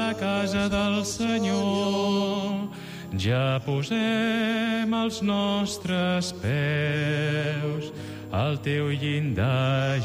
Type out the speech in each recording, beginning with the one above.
la casa del Senyor, ja posem els nostres peus al teu llindar,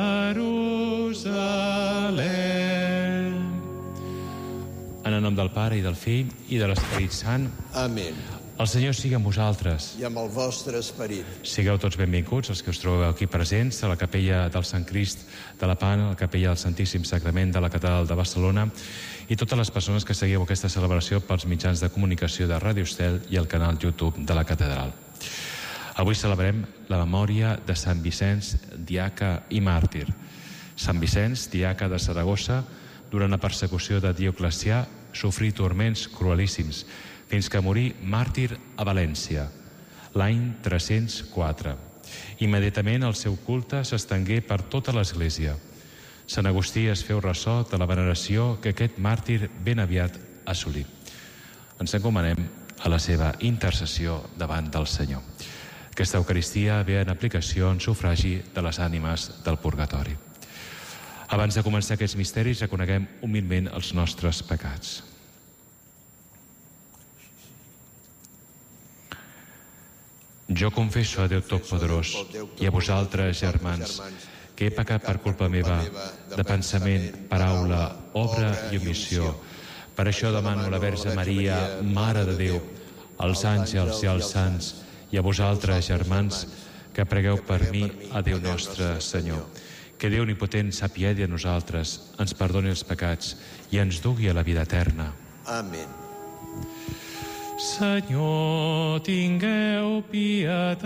Jerusalem. En el nom del Pare i del Fill i de l'Esperit Sant. Amén. El Senyor sigui amb vosaltres. I amb el vostre esperit. Sigueu tots benvinguts, els que us trobeu aquí presents, a la capella del Sant Crist de la Pan, a la capella del Santíssim Sagrament de la Catedral de Barcelona, i totes les persones que seguiu aquesta celebració pels mitjans de comunicació de Ràdio Estel i el canal YouTube de la Catedral. Avui celebrem la memòria de Sant Vicenç, diaca i màrtir. Sant Vicenç, diaca de Saragossa, durant la persecució de Dioclecià, sofrí turments cruelíssims, fins que morí màrtir a València, l'any 304. Immediatament el seu culte s'estengué per tota l'Església. Sant Agustí es feu ressò de la veneració que aquest màrtir ben aviat assolí. Ens encomanem a la seva intercessió davant del Senyor. Aquesta Eucaristia ve en aplicació en sufragi de les ànimes del purgatori. Abans de començar aquests misteris, reconeguem humilment els nostres pecats. Jo confesso a Déu Totpoderós i a vosaltres, germans, que he pecat per culpa meva, de pensament, paraula, obra i omissió. Per això demano a la Verge Maria, Mare de Déu, als àngels i als sants, i a vosaltres, germans, que pregueu per mi a Déu nostre Senyor. Que Déu Omnipotent s'apiedi de nosaltres, ens perdoni els pecats i ens dugui a la vida eterna. Amén. Senyor, tingueu pietat.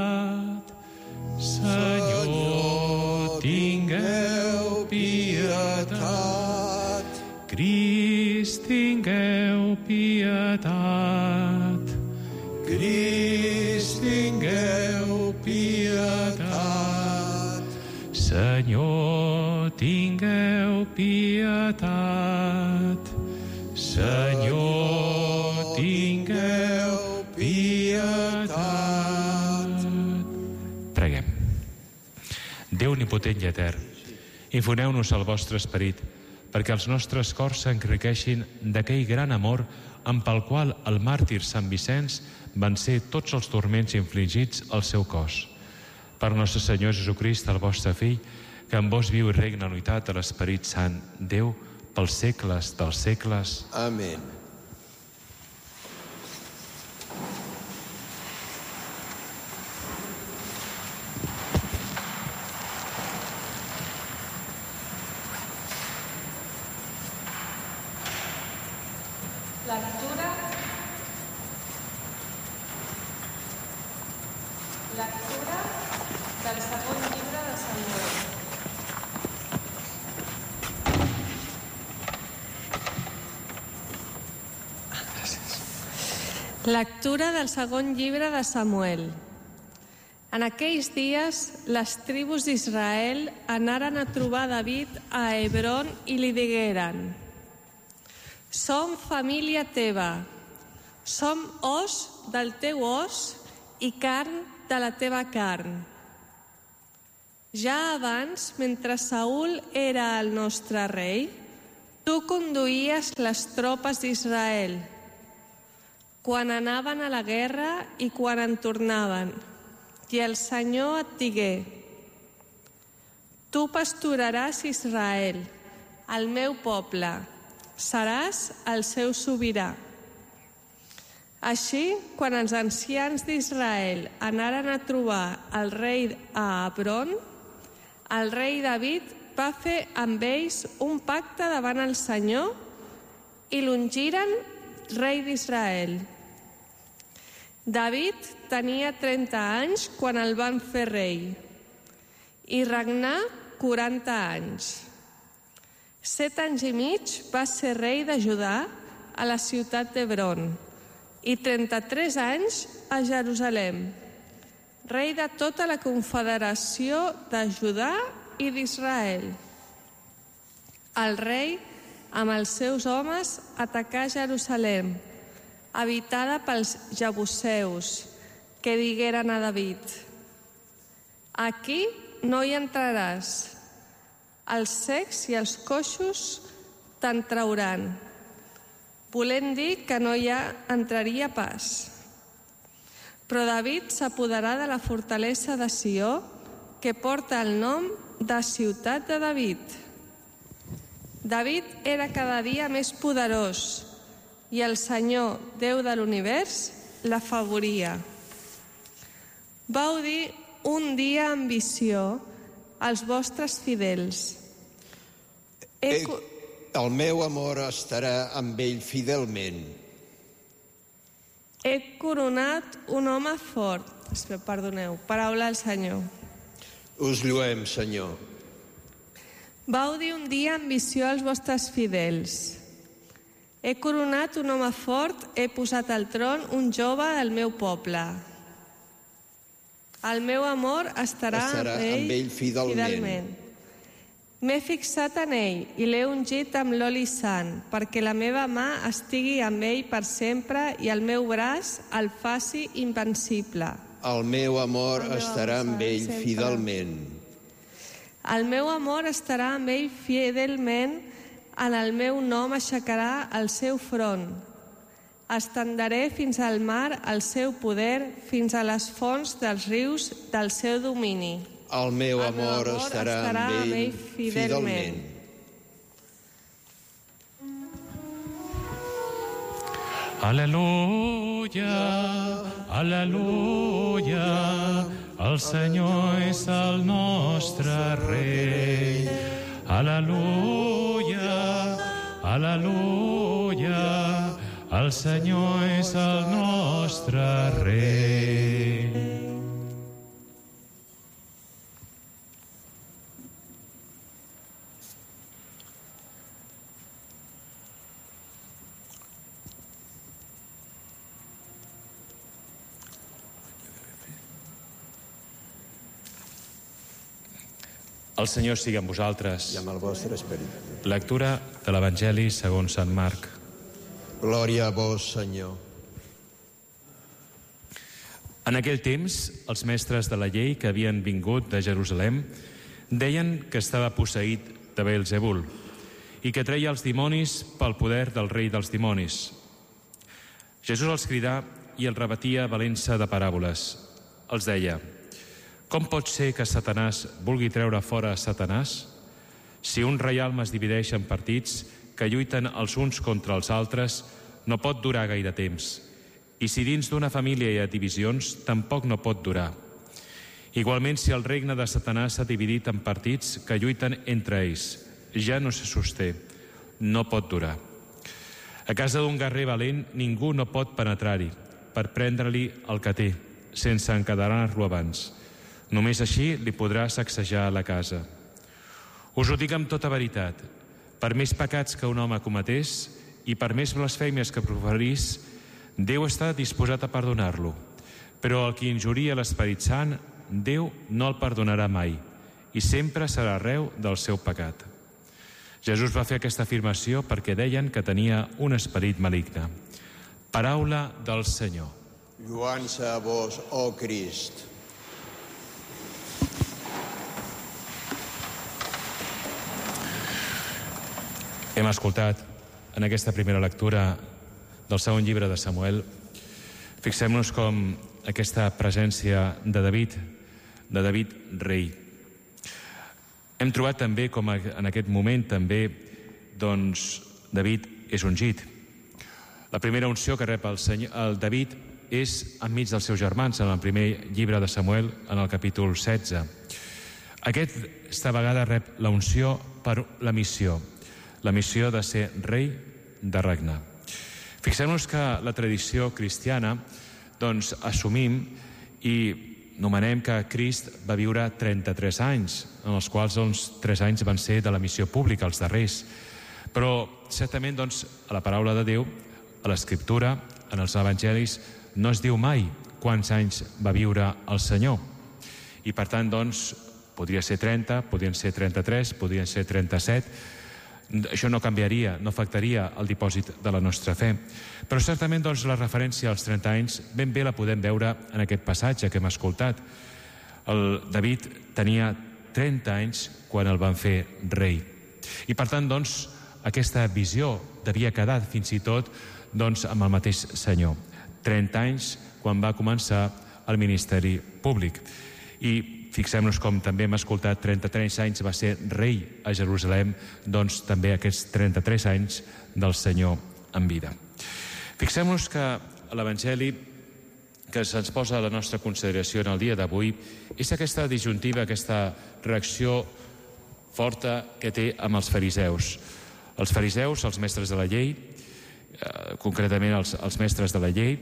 Senyor, tingueu pietat. Crist, tingueu pietat. Crist, tingueu pietat. Senyor, tingueu pietat. Senyor, tingueu pietat. Preguem. Déu omnipotent i etern, infoneu-nos el vostre esperit perquè els nostres cors s'enriqueixin d'aquell gran amor amb el qual el màrtir Sant Vicenç van ser tots els turments infligits al seu cos. Per nostre Senyor Jesucrist, el vostre Fill, que en vos viu i regna en unitat de l'Esperit Sant, Déu, pels segles dels segles. Amén. Lectura del segon llibre de Samuel. Lectura del segon llibre de Samuel. En aquells dies, les tribus d'Israel anaren a trobar David a Hebron i li digueren: «Som família teva, som os del teu os i carn de la teva carn. Ja abans, mentre Saül era el nostre rei, tu conduïes les tropes d'Israel, quan anaven a la guerra i quan en tornaven, i el Senyor et digué: tu pasturaràs Israel, el meu poble, seràs el seu sobirà. Així, quan els ancians d'Israel anaren a trobar el rei a Hebron, el rei David va fer amb ells un pacte davant el Senyor i l'ungiren rei d'Israel. David tenia 30 anys quan el van fer rei i regnà 40 anys. 7 anys i mig va ser rei de Judà a la ciutat d'Hebron i 33 anys a Jerusalem, rei de tota la confederació de Judà i d'Israel. El rei, amb els seus homes, atacà Jerusalem, habitada pels jebuseus, que digueren a David: aquí no hi entraràs, els cecs i els coixos te'n trauran, volent dir que no hi entraria pas. Però David s'apoderà de la fortalesa de Sió, que porta el nom de ciutat de David. David era cada dia més poderós i el Senyor, Déu de l'univers, l'afavoria. Vau dir un dia amb visió als vostres fidels. El meu amor estarà amb ell fidelment. He coronat un home fort. Perdoneu, paraula del Senyor. Us lluem, Senyor. Vau dir un dia amb visió als vostres fidels. He coronat un home fort, he posat al tron un jove del meu poble. El meu amor estarà amb ell fidelment. M'he fixat en ell i l'he ungit amb l'oli sant, perquè la meva mà estigui amb ell per sempre i el meu braç el faci invencible. El meu amor estarà amb ell fidelment. El meu amor estarà amb ell fidelment, en el meu nom aixecarà el seu front. Estendaré fins al mar el seu poder, fins a les fonts dels rius del seu domini. El meu amor estarà amb ell fidelment. Aleluia, aleluia, el Senyor és el nostre Rei. Aleluia, aleluia, el Senyor és el nostre Rei. El Senyor sigui amb vosaltres. I amb el vostre esperit. Lectura de l'Evangeli segons Sant Marc. Glòria a vos, Senyor. En aquell temps, els mestres de la llei que havien vingut de Jerusalem deien que estava posseït de Beelzebul i que treia els dimonis pel poder del rei dels dimonis. Jesús els cridà i els rebatia valent-se de paràboles. Els deia: com pot ser que Satanàs vulgui treure fora a Satanàs? Si un reialme es divideix en partits que lluiten els uns contra els altres, no pot durar gaire temps. I si dins d'una família hi ha divisions, tampoc no pot durar. Igualment, si el regne de Satanàs s'ha dividit en partits que lluiten entre ells, ja no se sosté, no pot durar. A casa d'un guerrer valent ningú no pot penetrar-hi per prendre-li el que té, sense encadenar-lo abans. Només així li podrà sacsejar la casa. Us ho dic amb tota veritat. Per més pecats que un home cometés i per més blasfèmies que proferís, Déu està disposat a perdonar-lo. Però el qui injuria l'Esperit Sant, Déu no el perdonarà mai i sempre serà arreu del seu pecat. Jesús va fer aquesta afirmació perquè deien que tenia un esperit maligne. Paraula del Senyor. Lloança a vos, ó Crist. Hem escoltat en aquesta primera lectura del segon llibre de Samuel. Fixem-nos com aquesta presència de David rei. Hem trobat també com en aquest moment també David és ungit. La primera unció que rep el David és enmig dels seus germans, en el primer llibre de Samuel, en el capítol 16. Aquesta vegada rep la unció per la missió de ser rei, de regnar. Fixem-nos que la tradició cristiana assumim i nomenem que Crist va viure 33 anys, en els quals 3 anys van ser de la missió pública, els darrers. Però certament a la paraula de Déu, a l'Escriptura, en els evangelis, no es diu mai quants anys va viure el Senyor. I per tant, podria ser 30, podrien ser 33, podrien ser 37. Això no canviaria, no afectaria el dipòsit de la nostra fe. Però certament la referència als 30 anys ben bé la podem veure en aquest passatge que hem escoltat. El David tenia 30 anys quan el van fer rei. I per tant, aquesta visió devia quedar fins i tot amb el mateix Senyor. 30 anys quan va començar el ministeri públic. I fixem-nos com també hem escoltat, 33 anys va ser rei a Jerusalem, doncs també aquests 33 anys del Senyor en vida. Fixem-nos que l'Evangeli que se'ns posa a la nostra consideració en el dia d'avui és aquesta disjuntiva, aquesta reacció forta que té amb els fariseus. Els fariseus, els mestres de la llei, concretament els mestres de la llei,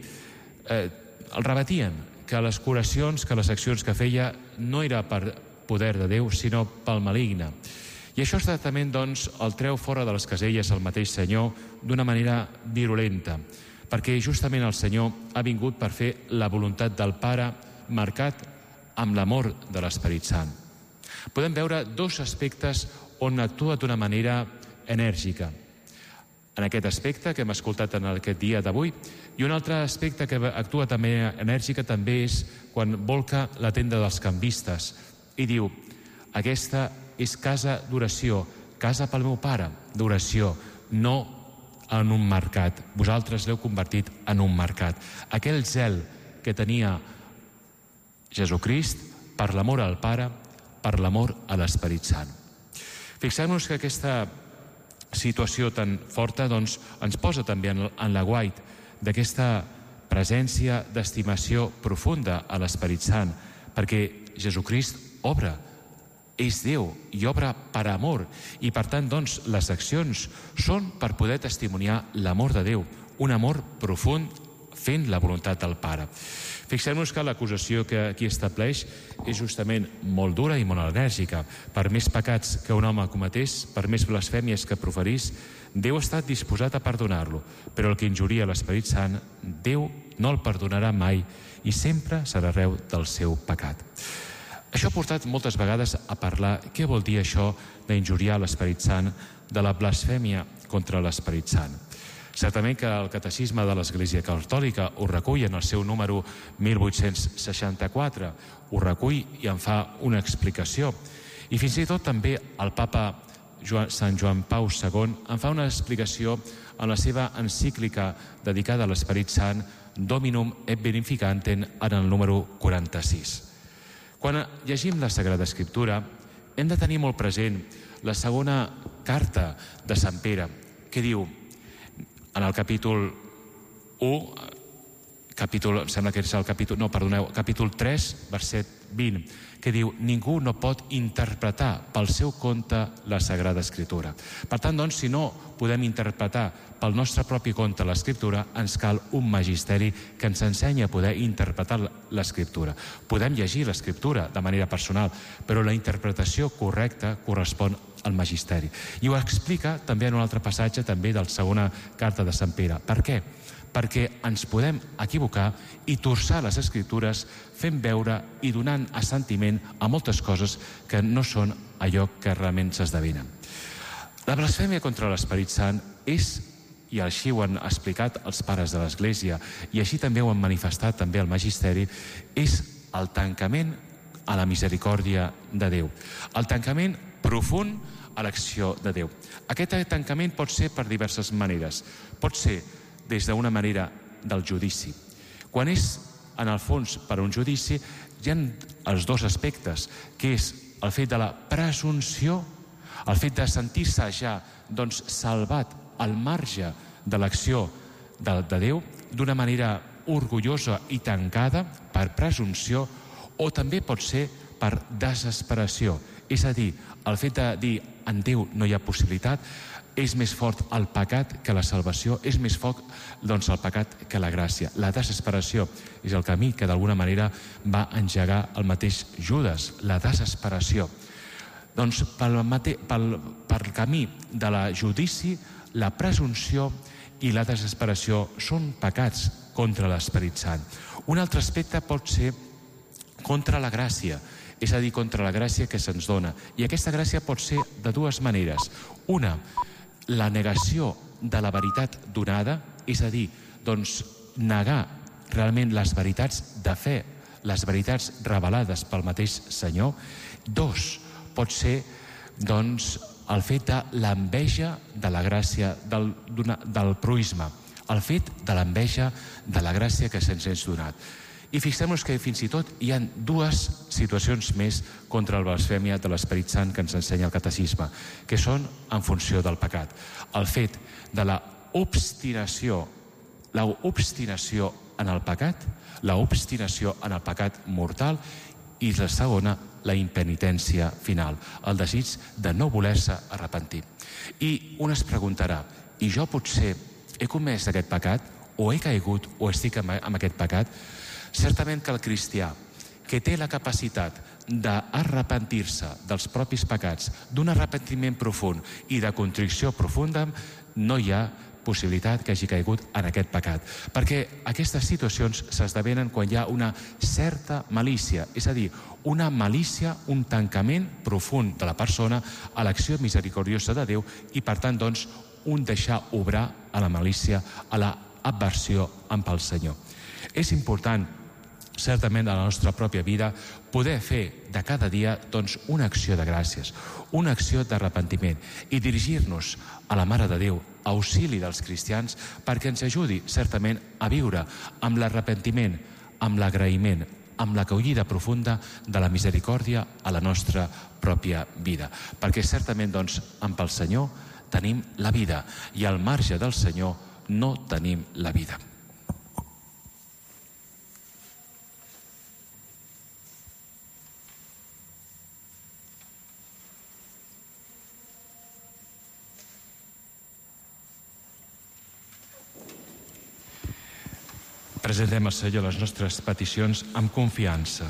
el rebatien, que les curacions, que les accions que feia no era per poder de Déu, sinó pel maligne. I això exactament, doncs, el treu fora de les caselles el mateix Senyor d'una manera virulenta, perquè justament el Senyor ha vingut per fer la voluntat del Pare marcat amb l'amor de l'Esperit Sant. Podem veure dos aspectes on actua d'una manera enèrgica. En aquest aspecte que hem escoltat en aquest dia d'avui, i un altre aspecte que actua també enèrgica també és quan volca la tenda dels canvistes i diu: aquesta és casa d'oració, casa pel meu Pare d'oració, no en un mercat. Vosaltres l'heu convertit en un mercat. Aquell zel que tenia Jesucrist per l'amor al Pare, per l'amor a l'Esperit Sant. Fixem-nos que aquesta situació tan forta doncs, ens posa també en l'aguait d'aquesta presència d'estimació profunda a l'Esperit Sant, perquè Jesucrist obra, és Déu i obra per amor, i per tant doncs, les accions són per poder testimoniar l'amor de Déu, un amor profund fent la voluntat del Pare. Fixem-nos que l'acusació que aquí estableix és justament molt dura i molt enèrgica. Per més pecats que un home cometés, per més blasfèmies que proferís, Déu ha estat disposat a perdonar-lo, però el que injuria l'Esperit Sant, Déu no el perdonarà mai i sempre serà arreu del seu pecat. Això ha portat moltes vegades a parlar què vol dir això d'injuriar l'Esperit Sant, de la blasfèmia contra l'Esperit Sant. Certament que el Catecisme de l'Església Catòlica ho recull en el seu número 1864, ho recull i en fa una explicació. I fins i tot també el papa Sant Joan Pau II en fa una explicació en la seva encíclica dedicada a l'Esperit Sant, Dominum et Beneficantem, en el número 46. Quan llegim la Sagrada Escriptura, hem de tenir molt present la segona carta de Sant Pere, que diu, en el capítol 1, em sembla que és el capítol 3, verset 20, que diu: ningú no pot interpretar pel seu compte la Sagrada Escritura. Per tant, doncs, si no podem interpretar pel nostre propi compte l'Escriptura, ens cal un magisteri que ens ensenya a poder interpretar l'Escriptura. Podem llegir l'Escriptura de manera personal, però la interpretació correcta correspon al magisteri. I ho explica també en un altre passatge també de la segona carta de Sant Pere. Per què? Perquè ens podem equivocar i torçar les Escriptures fent veure i donant assentiment a moltes coses que no són allò que realment s'esdevenen. La blasfèmia contra l'Esperit Sant és, i així ho han explicat els pares de l'Església, i així també ho han manifestat també el magisteri, és el tancament a la misericòrdia de Déu. El tancament profund a l'acció de Déu. Aquest tancament pot ser per diverses maneres. Pot ser des d'una manera del judici. Quan és, en el fons, per un judici, hi ha els dos aspectes, que és el fet de la presumpció, el fet de sentir-se ja salvat al marge de l'acció de Déu, d'una manera orgullosa i tancada, per presumpció, o també pot ser per desesperació. És a dir, el fet de dir en Déu no hi ha possibilitat, és més fort el pecat que la salvació, és més fort el pecat que la gràcia. La desesperació és el camí que d'alguna manera va engegar el mateix Judes, la desesperació. Doncs pel camí de la judici, la presumpció i la desesperació són pecats contra l'Esperit Sant. Un altre aspecte pot ser contra la gràcia, és a dir, contra la gràcia que se'ns dona. I aquesta gràcia pot ser de dues maneres. Una, la negació de la veritat donada, és a dir, negar realment les veritats de fe, les veritats revelades pel mateix Senyor. Dos, pot ser, el fet de l'enveja de la gràcia, del proisme, el fet de l'enveja de la gràcia que se'ns és donat. I fixem-nos que fins i tot hi ha dues situacions més contra la blasfèmia de l'Esperit Sant que ens ensenya el catecisme, que són en funció del pecat. El fet de l'obstinació en el pecat, l'obstinació en el pecat mortal, i la segona, la impenitència final, el desig de no voler-se arrepentir. I un es preguntarà, i jo potser he comès aquest pecat, o he caigut, o estic en aquest pecat? Certament que el cristià, que té la capacitat d'arrepentir-se dels propis pecats, d'un arrepentiment profund i de contrició profunda, no hi ha possibilitat que hagi caigut en aquest pecat. Perquè aquestes situacions s'esdevenen quan hi ha una certa malícia, és a dir, una malícia, un tancament profund de la persona a l'acció misericordiosa de Déu i, per tant, doncs, un deixar obrar a la malícia, a l'aversió amb el Senyor. És important, certament, a la nostra pròpia vida, poder fer de cada dia doncs, una acció de gràcies, una acció d'arrepentiment i dirigir-nos a la Mare de Déu, auxili dels cristians, perquè ens ajudi, certament, a viure amb l'arrepentiment, amb l'agraïment, amb l'acollida profunda de la misericòrdia a la nostra pròpia vida. Perquè certament, doncs, amb el Senyor tenim la vida i al marge del Senyor no tenim la vida. Presentem al Senyor les nostres peticions amb confiança.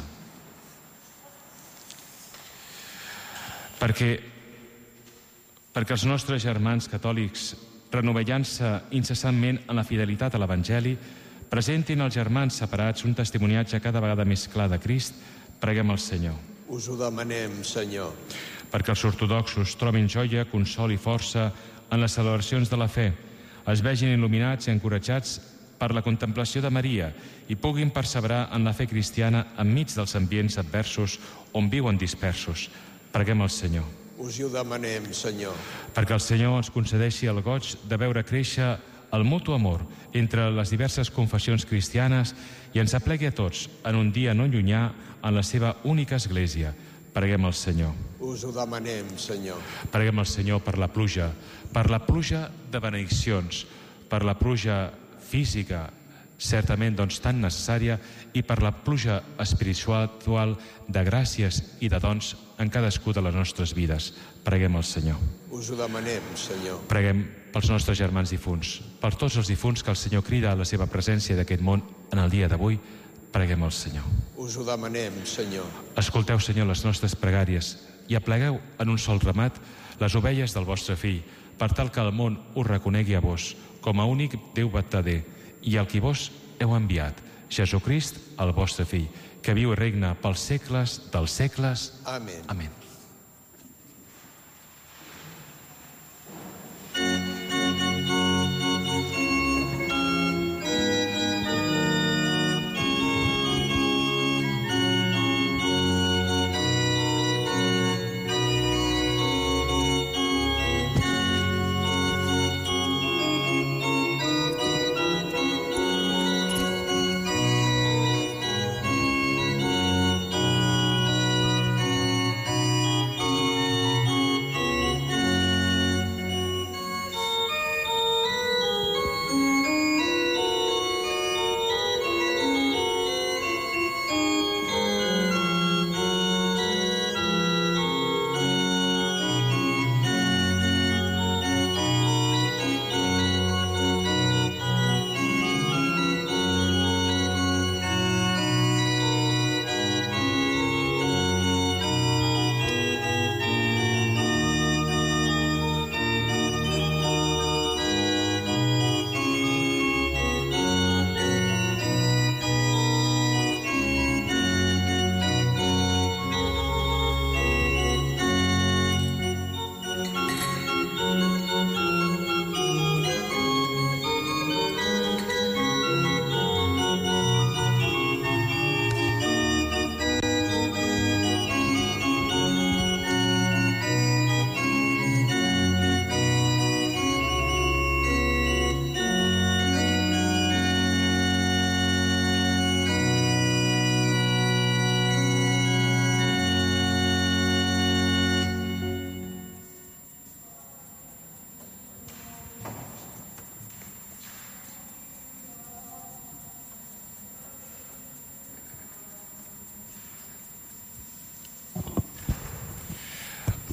Perquè els nostres germans catòlics, renovellant-se incessantment en la fidelitat a l'Evangeli, presentin als germans separats un testimoniatge cada vegada més clar de Crist, preguem al Senyor. Us ho demanem, Senyor. Perquè els ortodoxos trobin joia, consol i força en les celebracions de la fe, es vegin il·luminats i encoratjats per la contemplació de Maria i puguin perseverar en la fe cristiana enmig dels ambients adversos on viuen dispersos. Preguem al Senyor. Us ho demanem, Senyor. Perquè el Senyor ens concedeixi el goig de veure créixer el mutu amor entre les diverses confessions cristianes i ens aplegui a tots en un dia no llunyà en la seva única església. Preguem al Senyor. Us ho demanem, Senyor. Preguem al Senyor per la pluja de benediccions, per la pluja física, certament doncs tan necessària, i per la pluja espiritual de gràcies i de dons en cadascú de les nostres vides. Preguem al Senyor. Us ho demanem, Senyor. Preguem pels nostres germans difunts, per tots els difunts que el Senyor crida a la seva presència d'aquest món en el dia d'avui. Preguem al Senyor. Us ho demanem, Senyor. Escolteu, Senyor, les nostres pregàries i aplegueu en un sol ramat les ovelles del vostre fill, per tal que el món us reconegui a vos com a únic Déu vertader i el qui vos heu enviat, Jesucrist, el vostre fill, que viu i regna pels segles dels segles. Amén. Amén.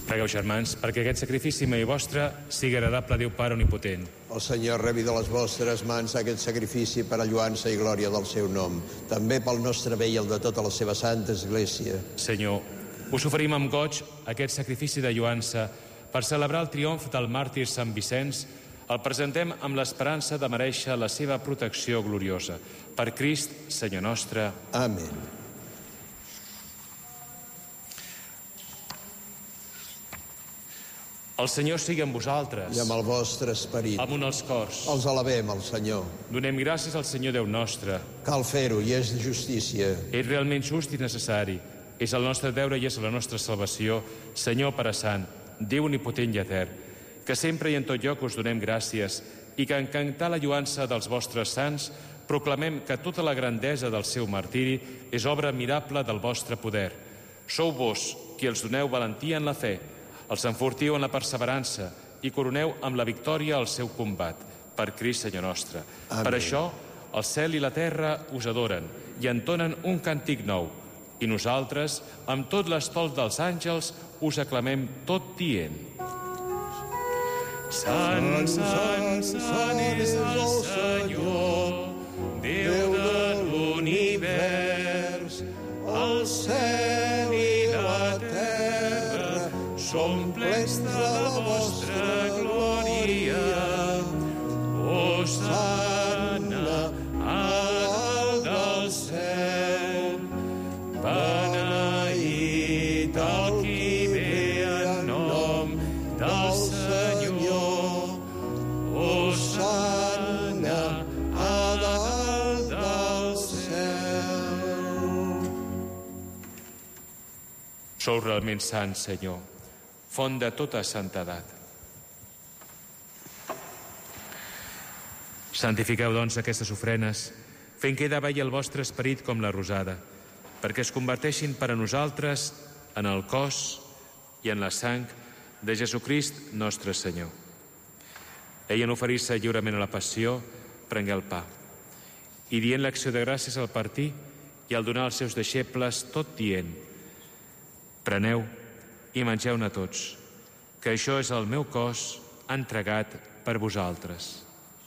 Pregueu, germans, perquè aquest sacrifici meu i vostre sigui agradable a Déu Pare Omnipotent. El Senyor rebi de les vostres mans aquest sacrifici per a lluança i glòria del seu nom, també pel nostre bé i el de tota la seva santa Església. Senyor, us oferim amb goig aquest sacrifici de lluança per celebrar el triomf del màrtir Sant Vicenç. El presentem amb l'esperança de merèixer la seva protecció gloriosa. Per Crist, Senyor nostre. Amén. El Senyor sigui amb vosaltres. I amb el vostre esperit. Amunt els cors. Els alabem, al Senyor. Donem gràcies al Senyor Déu nostre. Cal fer-ho, i és de justícia. És realment just i necessari. És el nostre deure i és la nostra salvació. Senyor Pare Sant, Déu omnipotent i etern, que sempre i en tot lloc us donem gràcies i que en cantar la lluança dels vostres sants proclamem que tota la grandesa del seu martiri és obra admirable del vostre poder. Sou vos qui els doneu valentia en la fe, els enfortiu en la perseverança i coroneu amb la victòria el seu combat. Per Crist, Senyor nostre. Amén. Per això, el cel i la terra us adoren i entonen un càntic nou. I nosaltres, amb tot l'estol dels àngels, us aclamem tot dient. Sant, sant, sant és el Senyor, Déu de l'univers, el cel i la terra són plens de la vostra glòria. Hosana a dalt del cel, beneït el qui ve en nom del Senyor. Hosana a dalt del cel. Sou realment sants, Senyor, font de tota santedat. Santifiqueu, doncs, aquestes ofrenes, fent que davalli el vostre esperit com la rosada, perquè es converteixin per a nosaltres en el cos i en la sang de Jesucrist nostre Senyor. Ell, en oferir-se lliurement a la passió, prengué el pa, i dient l'acció de gràcies al partir i al donar als seus deixebles, tot dient: preneu i mengeu-ne tots, que això és el meu cos entregat per vosaltres.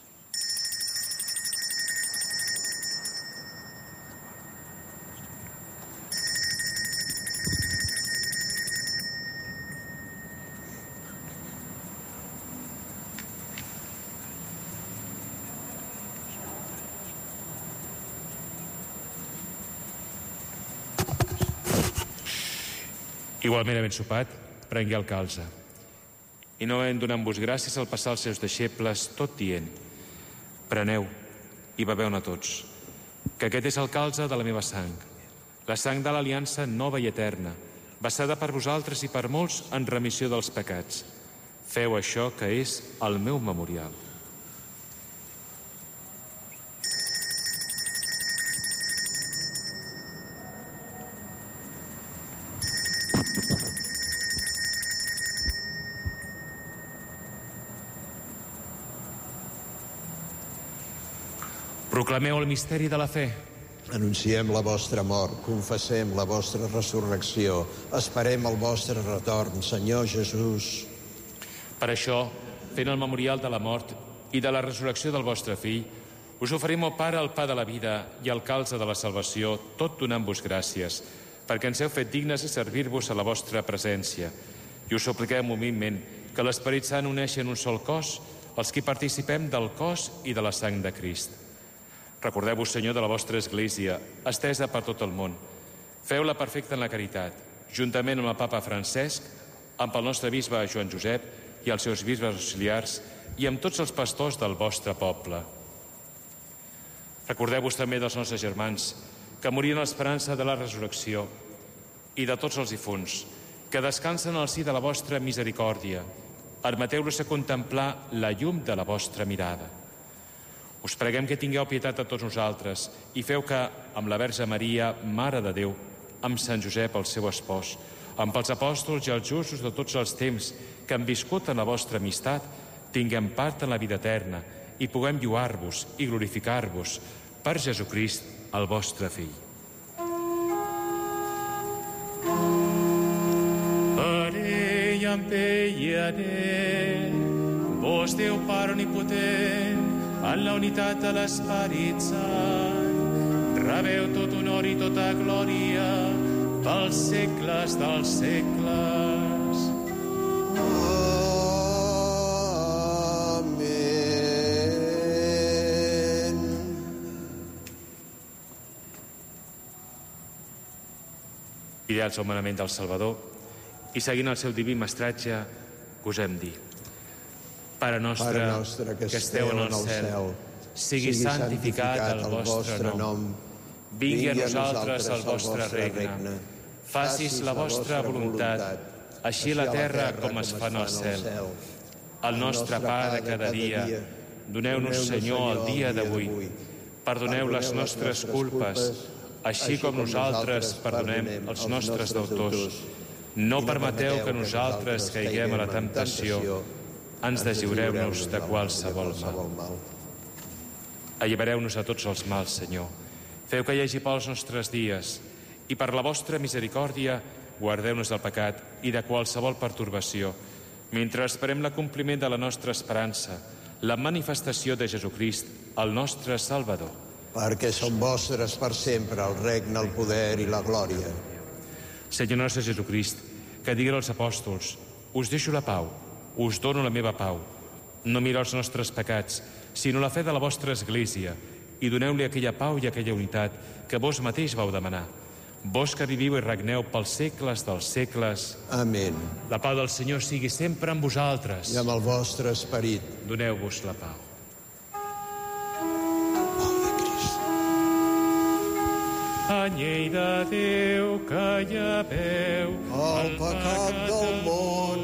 Igualment, havent sopat, prengué el calze. I no havent donant-vos gràcies al passar als seus deixebles, tot dient: preneu i beveu-ne tots, que aquest és el calze de la meva sang, la sang de l'aliança nova i eterna, vessada per vosaltres i per molts en remissió dels pecats. Feu això, que és el meu memorial. Proclameu el misteri de la fe. Anunciem la vostra mort, confessem la vostra resurrecció, esperem el vostre retorn, Senyor Jesús. Per això, fent el memorial de la mort i de la resurrecció del vostre fill, us oferim, oh Pare, el pa de la vida i el calze de la salvació, tot donant-vos gràcies, perquè ens heu fet dignes de servir-vos a la vostra presència. I us supliquem humilment que l'Esperit Sant uneixi en un sol cos els qui participem del cos i de la sang de Crist. Recordeu-vos, Senyor, de la vostra Església, estesa per tot el món. Feu-la perfecta en la caritat, juntament amb el papa Francesc, amb el nostre bisbe Joan Josep i els seus bisbes auxiliars i amb tots els pastors del vostre poble. Recordeu-vos també dels nostres germans que morien a l'esperança de la resurrecció i de tots els difunts, que descansen al si de la vostra misericòrdia. Permeteu-los a contemplar la llum de la vostra mirada. Us preguem que tingueu pietat a tots nosaltres i feu que, amb la Verge Maria, Mare de Déu, amb Sant Josep, el seu espòs, amb els apòstols i els justos de tots els temps que han viscut en la vostra amistat, tinguem part en la vida eterna i puguem lloar-vos i glorificar-vos per Jesucrist, el vostre fill. Per ell, amb ell i en ell, vos Déu Pare omnipotent, en la unitat de l'Esperit Sant, rebeu tot honor i tota glòria pels segles dels segles. Amén. Fidels al manament del Salvador i seguint el seu diví mestratge, gosem dir: Pare nostre que esteu en el cel, sigui santificat el vostre nom. Vingui a nosaltres el vostre regne. Facis la vostra voluntat, així a la terra com es fa en el cel. El nostre pa de cada dia, doneu-nos, Senyor, el dia d'avui. Perdoneu les nostres culpes, així com nosaltres perdonem els nostres deutors. No permeteu que nosaltres caiguem a la temptació. Ens deslliureu-nos de qualsevol mal. Allibereu-nos a tots els mals, Senyor. Feu que hi hagi pels nostres dies i per la vostra misericòrdia guardeu-nos del pecat i de qualsevol pertorbació, mentre esperem l'acompliment de la nostra esperança, la manifestació de Jesucrist, el nostre Salvador. Perquè són vostres per sempre el regne, el poder i la glòria. Senyor nostre Jesucrist, que digueu als apòstols: us deixo la pau, us dono la meva pau. No mireu els nostres pecats, sinó la fe de la vostra Església, i doneu-li aquella pau i aquella unitat que vos mateix vau demanar. Vos que viviu i regneu pels segles dels segles. Amén. La pau del Senyor sigui sempre amb vosaltres. I amb el vostre esperit. Doneu-vos la pau. Anyell de Déu que lleveu el pecat del món,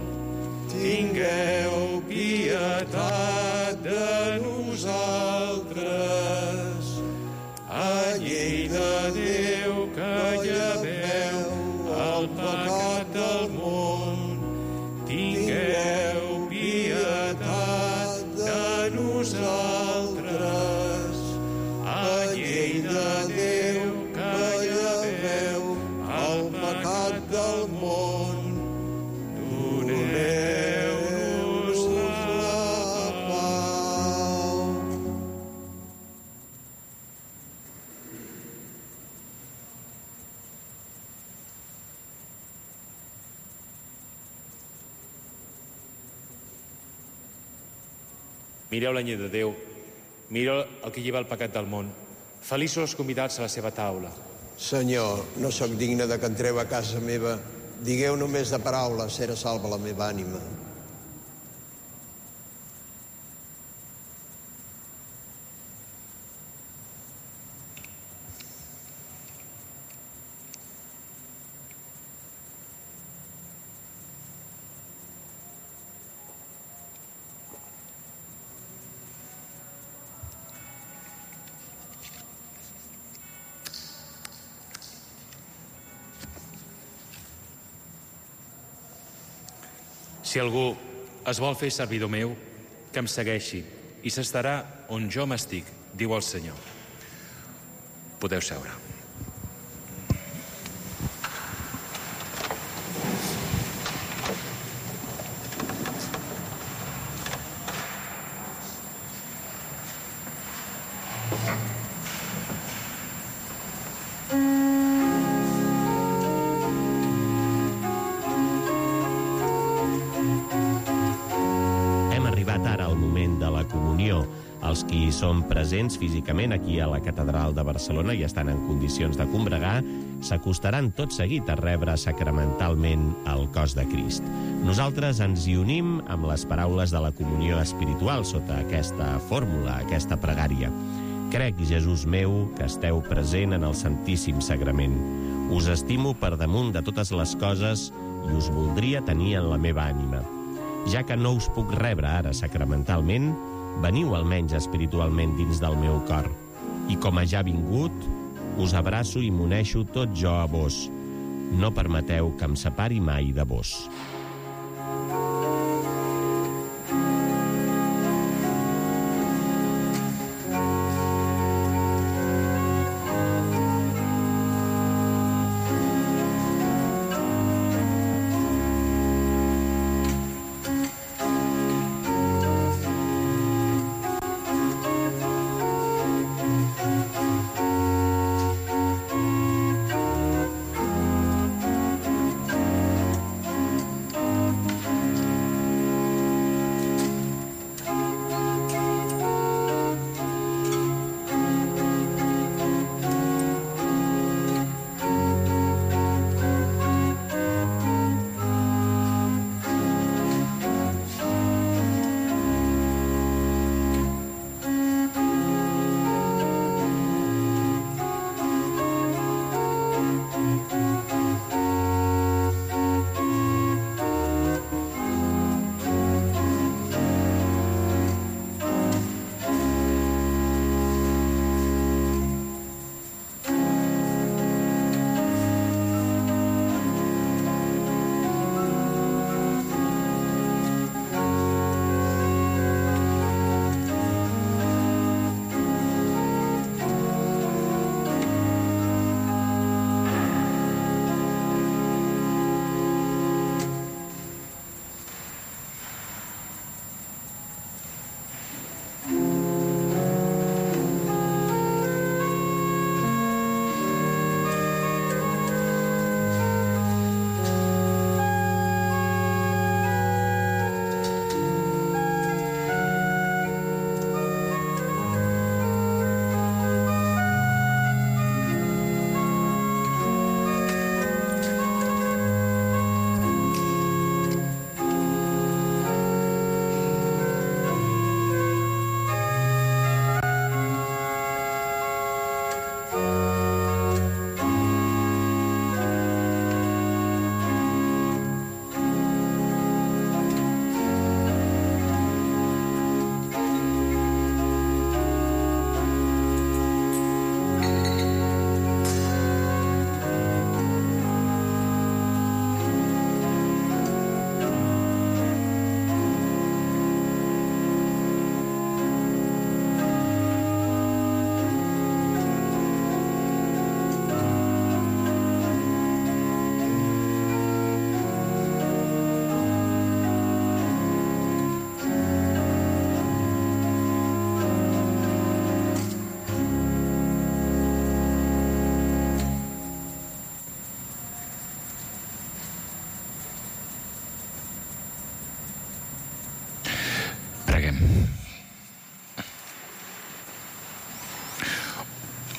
tingueu pietat de nosaltres. Anyell de Déu que lleveu el pecat del món, tingueu pietat de nosaltres. Anyell de Déu que lleveu el pecat del món, doneu-nos la pau. Mireu l'anyell de Déu, mireu el que lleva el pecat del món. Feliços els convidats a la seva taula. Senyor, no sóc digne de que entreu a casa meva. Digueu només de paraula, serà salva la meva ànima. Si algú es vol fer servidor meu, que em segueixi i s'estarà on jo m'estic, diu el Senyor. Podeu seure. Els qui són presents físicament aquí a la Catedral de Barcelona i estan en condicions de combregar s'acostaran tot seguit a rebre sacramentalment el cos de Crist. Nosaltres ens hi unim amb les paraules de la comunió espiritual sota aquesta fórmula, aquesta pregària. Crec, Jesús meu, que esteu present en el Santíssim Sagrament. Us estimo per damunt de totes les coses i us voldria tenir en la meva ànima. Ja que no us puc rebre ara sacramentalment, veniu almenys espiritualment dins del meu cor. I com a ja vingut, us abraço i m'uneixo tot jo a vos. No permeteu que em separi mai de vos.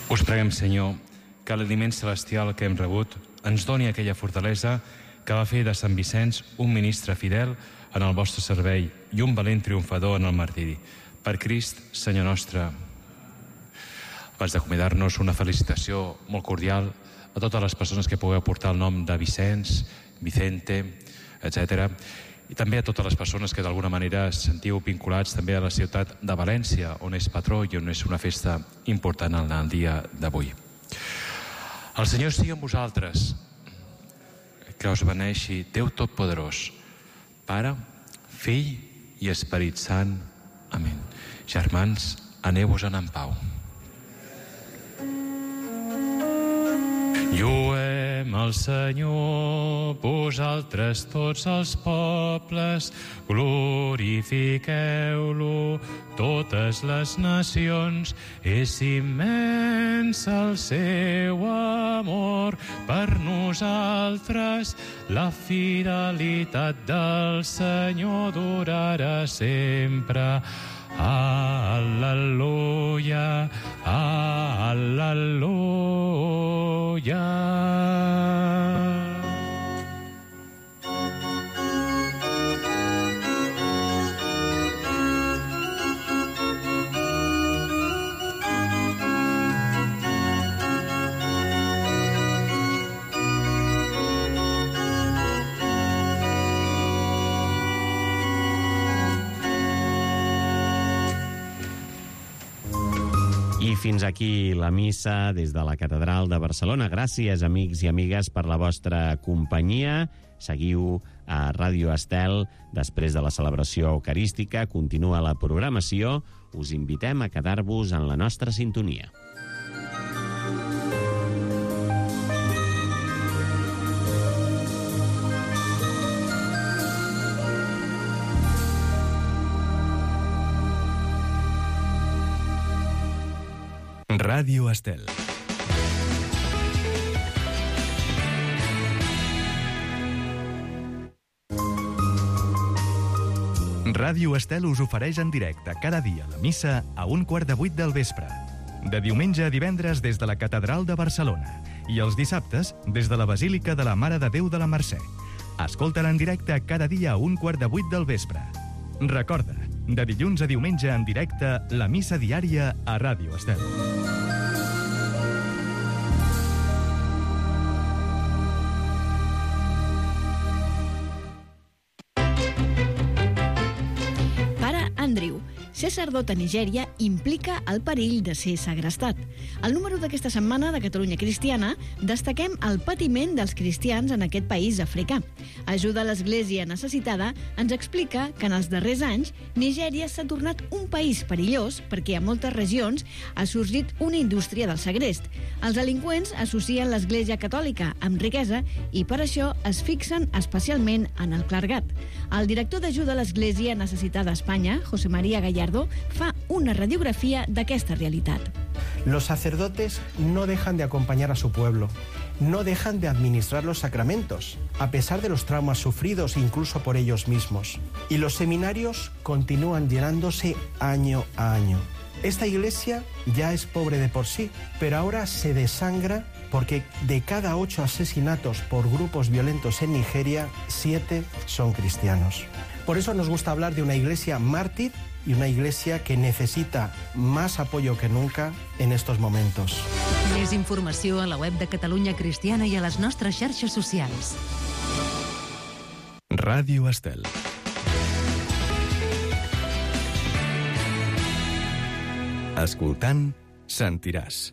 Us preguem, Senyor, que l'aliment celestial que hem rebut ens doni aquella fortalesa que va fer de Sant Vicenç un ministre fidel en el vostre servei i un valent triomfador en el martiri. Per Crist, Senyor nostre. Abans d'acomiadar-nos, una felicitació molt cordial a totes les persones que pugueu portar el nom de Vicenç, Vicente, etc. I també a totes les persones que d'alguna manera sentiu vinculats també a la ciutat de València, on és patró i on és una festa important en el dia d'avui. El Senyor sigui amb vosaltres, que us beneixi Déu Totpoderós, Pare, Fill i Esperit Sant. Amén. Germans, aneu-vos-en en pau. Lluem el Senyor, vosaltres tots els pobles, glorifiqueu-lo, totes les nacions. És immens el seu amor per nosaltres, la fidelitat del Senyor durarà sempre. Al·leluia, al·leluia. I fins aquí la missa des de la Catedral de Barcelona. Gràcies, amics i amigues, per la vostra companyia. Seguiu a Ràdio Estel. Després de la celebració eucarística, continua la programació. Us invitem a quedar-vos en la nostra sintonia. Ràdio Estel. Ràdio Estel us ofereix en directe cada dia la missa a 7:15 del vespre. De diumenge a divendres des de la Catedral de Barcelona i els dissabtes des de la Basílica de la Mare de Déu de la Mercè. Escolta-la en directe cada dia a 7:15 del vespre. Recorda, de dilluns a diumenge en directe, la missa diària a Ràdio Estel. Andrew, ser sacerdot a Nigèria implica el perill de ser segrestat. Al número d'aquesta setmana de Catalunya Cristiana destaquem el patiment dels cristians en aquest país africà. Ajuda a l'Església Necessitada ens explica que en els darrers anys Nigèria s'ha tornat un país perillós perquè a moltes regions ha sorgit una indústria del segrest. Els delinqüents associen l'Església Catòlica amb riquesa i per això es fixen especialment en el clergat. El director d'Ajuda a l'Església Necessitada a Espanya, José María Gallardo, fa una radiografía d'aquesta realitat. Los sacerdotes no dejan de acompañar a su pueblo, no dejan de administrar los sacramentos, a pesar de los traumas sufridos incluso por ellos mismos. Y los seminarios continúan llenándose año a año. Esta iglesia ya es pobre de por sí, pero ahora se desangra porque de cada 8 asesinatos por grupos violentos en Nigeria, 7 son cristianos. Por eso nos gusta hablar de una iglesia mártir y una iglesia que necesita más apoyo que nunca en estos momentos. Més informació a la web de Catalunya Cristiana i a les nostres xarxes socials. Ràdio Estel. Escoltant, sentiràs.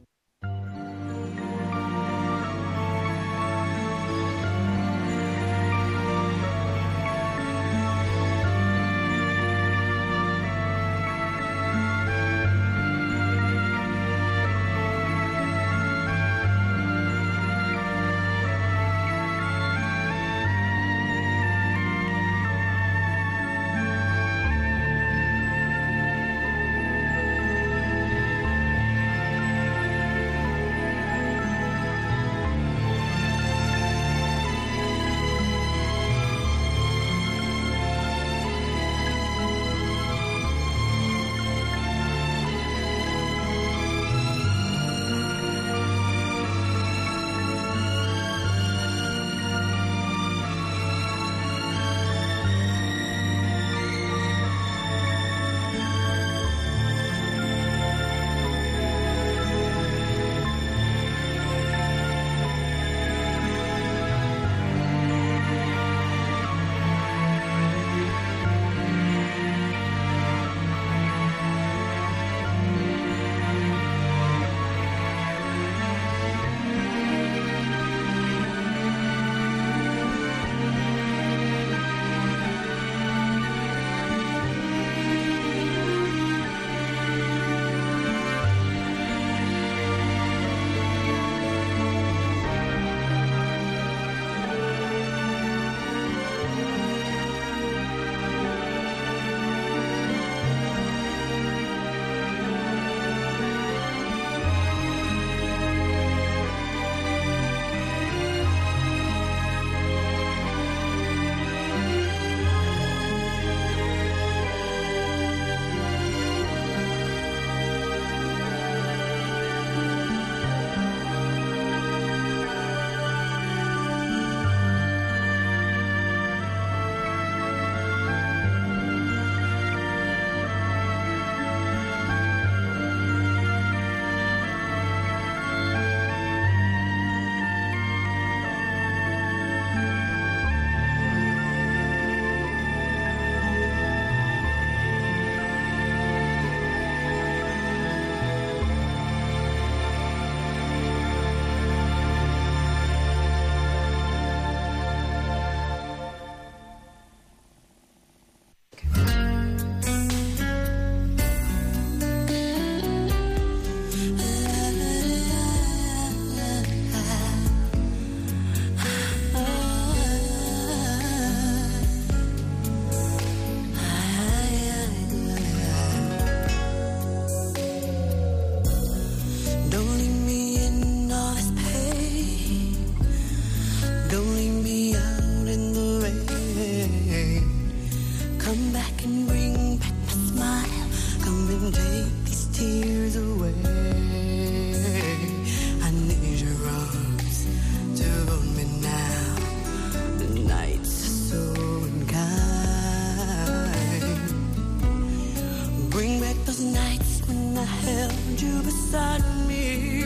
found you beside me.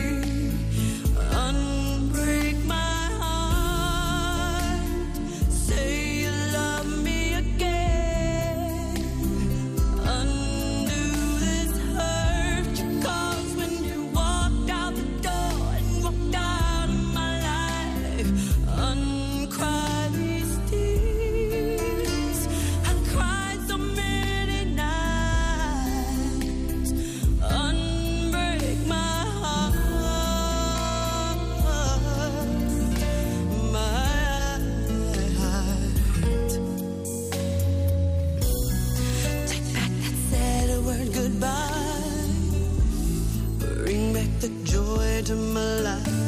Unbreak my heart. Say you love me again. Undo this hurt you caused when you walked out the door and walked out of my life. Uncry these tears. I cried so many nights. Unbreak my heart. My heart. Take back that sad word goodbye. Bring back the joy to my life.